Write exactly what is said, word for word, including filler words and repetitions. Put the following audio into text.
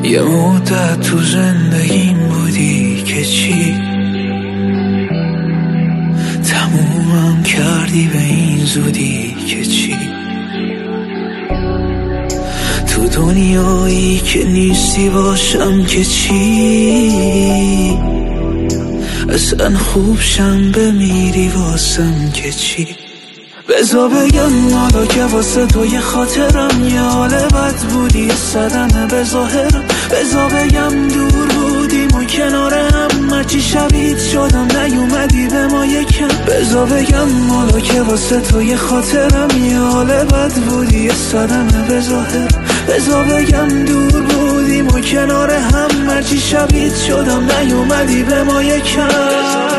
یه مدت تو زندگیم بودی که چی تمومم کردی به این زودی که چی تو دنیایی که نیستی باشم که چی اصلا خوب شم بمیری واسم که چی بزا بگم حالا که واسه تو یه خاطرم یه حال بد بودی صدمه به ظاهرم بزا بگم دور بودیم و کنار هم هرچی شبیه شدم نیومدی به ما یکم بزا بگم حالا که واسه تو یه خاطرم یه حال بد بودی صدمه به ظاهرم بزا بگم دور بودیم و کنار هم هرچی شبیه شدم نیومدی به ما یکم